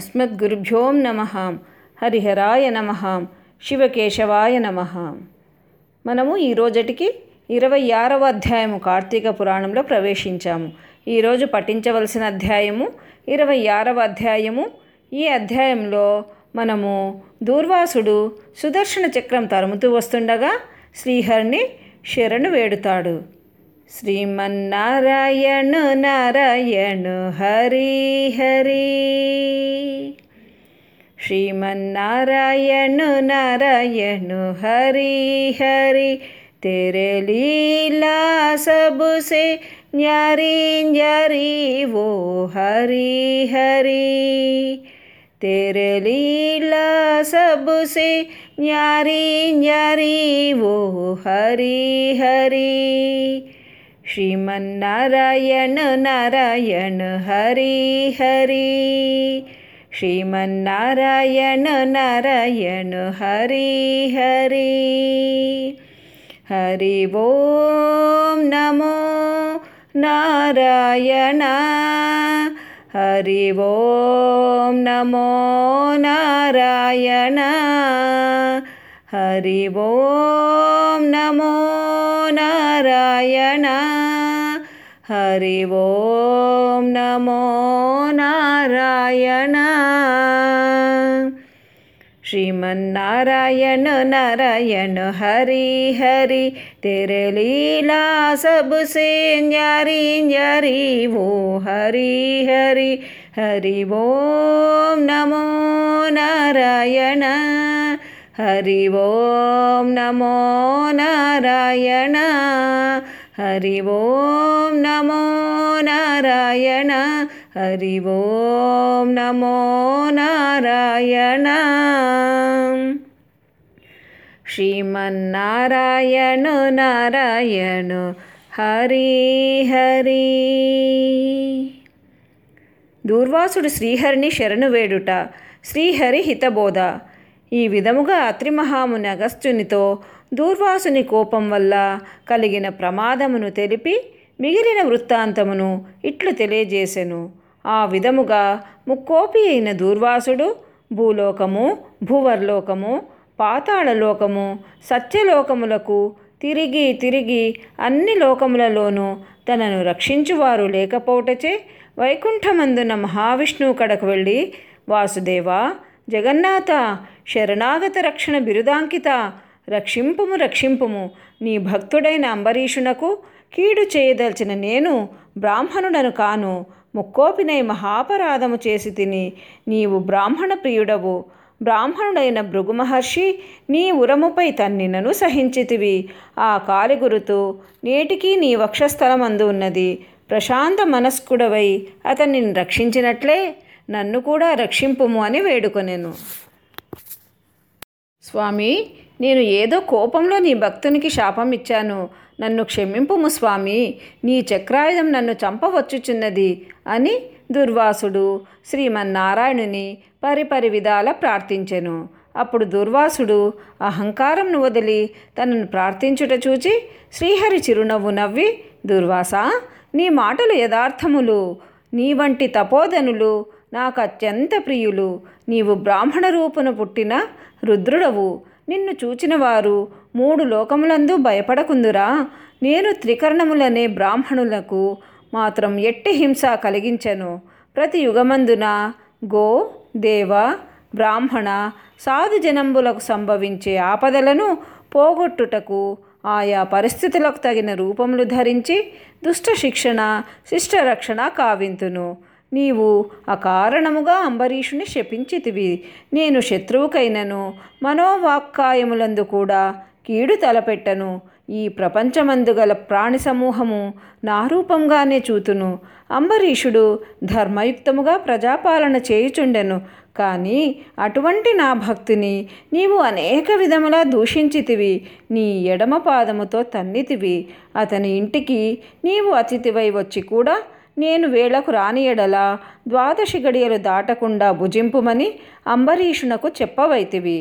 అస్మద్గురుభ్యో నమః. హరిహరాయ నమః. శివకేశవాయ నమః. మనము ఈ రోజటికి 26వ అధ్యాయము కార్తీక పురాణంలో ప్రవేశించాము. ఈరోజు పఠించవలసిన అధ్యాయము 26వ అధ్యాయము. ఈ అధ్యాయంలో మనము దూర్వాసుడు సుదర్శన చక్రం తరుముతూ వస్తుండగా శ్రీహరిని శరణు వేడుతాడు. శ్రీమన్నారాయణ నారాయణ హరి హరి, శ్రీమన్నారాయణ నారాయణ హరి హరి, तेरे लीला सबसे न्यारी न्यारी वो हरि हरि, तेरे लीला सबसे न्यारी न्यारी वो हरि हरि, श्रीमन्नारायण नारायण हरि हरि, श्रीमन्नारायण नारायण हरि हरि, हरि ओम नमो नारायण, हरि ओम नमो नारायण, हरि ओम नमो नारायण, हरि ओम नमो नारायण, श्रीमन्नारायण नारायण हरि हरि, तेरे लीला सबसे न्यारी न्यारी वो हरि हरि, हरि ओम नमो नारायण, हरि ओम नमो नारायण, हरि ओम नमो नारायण, हरि ओम नमो नारायण, श्रीमन्नारायण नारायण हरि हरि. దూర్వాసుడు శ్రీహరిని శరణు వేడుట. శ్రీహరి హితబోధ. ఈ విధముగా అత్రి మహాముని అగస్త్యునితో దూర్వాసుని కోపం వల్ల కలిగిన ప్రమాదమును తెలిపి మిగిలిన వృత్తాంతమును ఇట్లు తెలియజేసెను. ఆ విధముగా ముక్కోపి అయిన దూర్వాసుడు భూలోకము, భూవర్లోకము, పాతాళలోకము, సత్యలోకములకు తిరిగి తిరిగి అన్ని లోకములలోనూ తనను రక్షించువారు లేకపోవటచే వైకుంఠమందున మహావిష్ణువు కడకు వెళ్ళి, వాసుదేవా, జగన్నాథ, శరణాగత రక్షణ బిరుదాంకిత, రక్షింపుము రక్షింపుము, నీ భక్తుడైన అంబరీషునకు కీడు చేయదలిచిన నేను బ్రాహ్మణుడను కాను, ముక్కోపినై మహాపరాధము చేసి తిని, నీవు బ్రాహ్మణ ప్రియుడవు. బ్రాహ్మణుడైన భృగు మహర్షి నీ ఉరముపై తన్నినను సహించితివి. ఆ కాలిగురుతు నేటికీ నీ వక్షస్థలమందు ఉన్నది. ప్రశాంత మనస్కుడవై అతనిని రక్షించినట్లే నన్ను కూడా రక్షింపుము అని వేడుకొనెను. స్వామి, నేను ఏదో కోపంలో నీ భక్తునికి శాపం ఇచ్చాను, నన్ను క్షమింపుము స్వామి, నీ చక్రాయుధం నన్ను చంపవచ్చుచున్నది అని దుర్వాసుడు శ్రీమన్నారాయణుని పరిపరి విధాల ప్రార్థించెను. అప్పుడు దుర్వాసుడు అహంకారంను వదిలి తనను ప్రార్థించుట చూచి శ్రీహరి చిరునవ్వు నవ్వి, దుర్వాసా, నీ మాటలు యథార్థములు. నీ వంటి తపోధనులు నాకు అత్యంత ప్రియులు. నీవు బ్రాహ్మణ రూపున పుట్టిన రుద్రుడవు. నిన్ను చూచిన వారు 3 లోకములందు భయపడకుందురా. నేను త్రికరణములనే బ్రాహ్మణులకు మాత్రం ఎట్టి హింస కలిగించను. ప్రతి యుగమందున గో, దేవ, బ్రాహ్మణ, సాధు జనంబులకు సంభవించే ఆపదలను పోగొట్టుటకు ఆయా పరిస్థితులకు తగిన రూపములు ధరించి దుష్ట శిక్షణ, శిష్ట రక్షణ కావింతును. నీవు అకారణముగా అంబరీషుని శపించితివి. నేను శత్రువుకైనను మనోవాక్కాయములందు కూడా కీడు తలపెట్టను. ఈ ప్రపంచమందు గల ప్రాణి సమూహము నా రూపంగానే చూతును. అంబరీషుడు ధర్మయుక్తముగా ప్రజాపాలన చేయుచుండెను. కానీ అటువంటి నా భక్తిని నీవు అనేక విధములా దూషించితివి. నీ ఎడమ పాదముతో తన్నితివి. అతని ఇంటికి నీవు అతిథివై వచ్చి కూడా నేను వేళకు రాని ఎడల 12 గడియలు దాటకుండా భుజింపుమని అంబరీషునకు చెప్పవైతివి.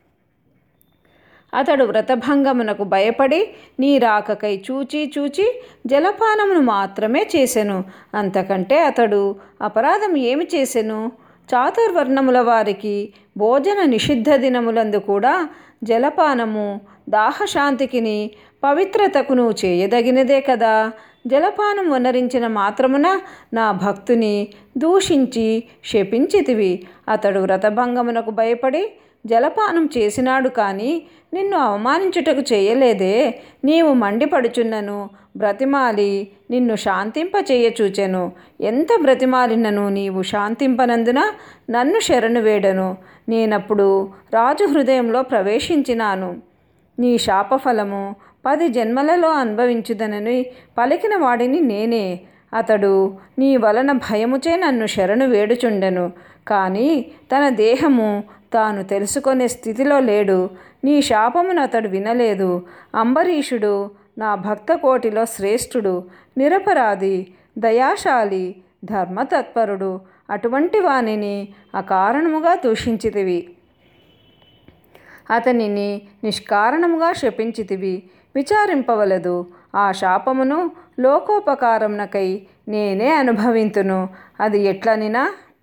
అతడు వ్రతభంగమునకు భయపడి నీ రాకకై చూచి చూచి జలపానమును మాత్రమే చేసెను. అంతకంటే అతడు అపరాధం ఏమి చేసెను? చాతుర్వర్ణముల వారికి భోజన నిషిద్ధ దినములందు కూడా జలపానము దాహశాంతికిని పవిత్రతకును చేయదగినదే కదా. జలపానం వనరించిన మాత్రమున నా భక్తుని దూషించి శపించితివి. అతడు వ్రతభంగమునకు భయపడి జలపానం చేసినాడు కానీ నిన్ను అవమానించుటకు చేయలేదే. నీవు మండిపడుచున్నను బ్రతిమాలి నిన్ను శాంతింపచేయచూచెను. ఎంత బ్రతిమాలినను నీవు శాంతింపనందున నన్ను శరణు వేడను. నేనప్పుడు రాజు హృదయంలో ప్రవేశించినాను. నీ శాపఫలము 10 జన్మలలో అనుభవించుదనని పలికిన వాడిని నేనే. అతడు నీ వలన భయముచే నన్ను శరణు వేడుచుండెను కానీ తన దేహము తాను తెలుసుకునే స్థితిలో లేడు. నీ శాపమును అతడు వినలేదు. అంబరీషుడు నా భక్త కోటిలో శ్రేష్ఠుడు, నిరపరాధి, దయాశాలి, ధర్మతత్పరుడు. అటువంటి వానిని అకారణముగా దూషించితివి. అతనిని నిష్కారణముగా శపించితివి. విచారింపవలదు. ఆ శాపమును లోకోపకారమునకై నేనే అనుభవింతును. అది ఎట్లనినా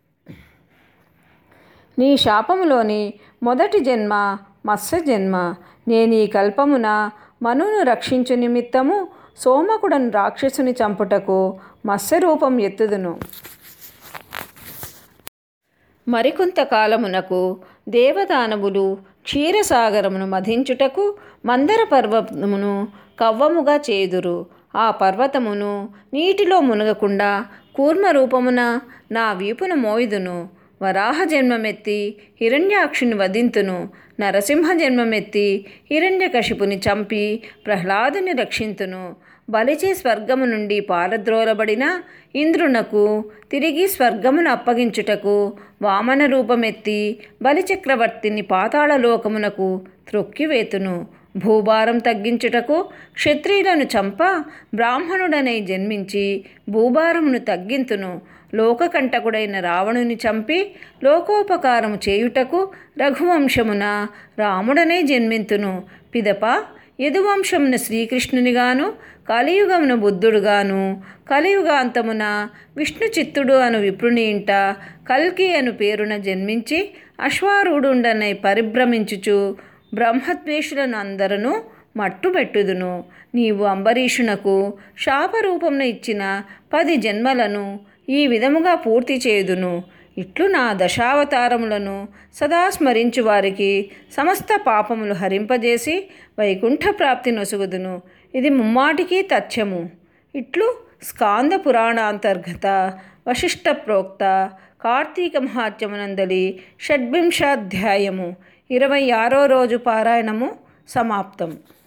నీ శాపములోని మొదటి జన్మ మత్స్య జన్మ. నేను ఈ కల్పమున మనును రక్షించు నిమిత్తము సోమకుడను రాక్షసుని చంపుటకు మత్స్యరూపం ఎత్తుదును. మరికొంతకాలమునకు దేవదానవులు క్షీరసాగరమును మధించుటకు మందర పర్వతమును కవ్వముగా చేదురు. ఆ పర్వతమును నీటిలో మునగకుండా కూర్మ రూపమున నా వీపును మోయుదును. వరాహ జన్మమెత్తి హిరణ్యాక్షుని వధింతును. నరసింహ జన్మమెత్తి హిరణ్యకశిపుని చంపి ప్రహ్లాదుని రక్షింతును. బలిచే స్వర్గము నుండి పారద్రోలబడిన ఇంద్రునకు తిరిగి స్వర్గమును అప్పగించుటకు వామన రూపమెత్తి బలిచక్రవర్తిని పాతాళలోకమునకు త్రొక్కివేతును. భూభారం తగ్గించుటకు క్షత్రియులను చంప బ్రాహ్మణుడనై జన్మించి భూభారమును తగ్గింతును. లోకకంటకుడైన రావణుని చంపి లోకోపకారము చేయుటకు రఘువంశమున రాముడనే జన్మింతును. పిదప యదువంశమున శ్రీకృష్ణునిగాను కలియుగమున బుద్ధుడుగాను కలియుగాంతమున విష్ణు చిత్తుడు అను విప్రుని ఇంట కల్కి అను పేరున జన్మించి అశ్వారూఢుండనై పరిభ్రమించుచు బ్రహ్మద్వేషులను అందరూ మట్టుబెట్టుదును. నీవు అంబరీషునకు శాపరూపమున ఇచ్చిన 10 జన్మలను ఈ విధముగా పూర్తి చేయుదును. ఇట్లు నా దశావతారములను సదా స్మరించు వారికి సమస్త పాపములు హరింపజేసి వైకుంఠ ప్రాప్తి నొసుగుదును. ఇది ముమ్మాటికి తథ్యము. ఇట్లు స్కాంద పురాణాంతర్గత వశిష్ఠ ప్రోక్త కార్తీక మహాత్మ్యమునందలి 26వ అధ్యాయము 26వ రోజు పారాయణము సమాప్తం.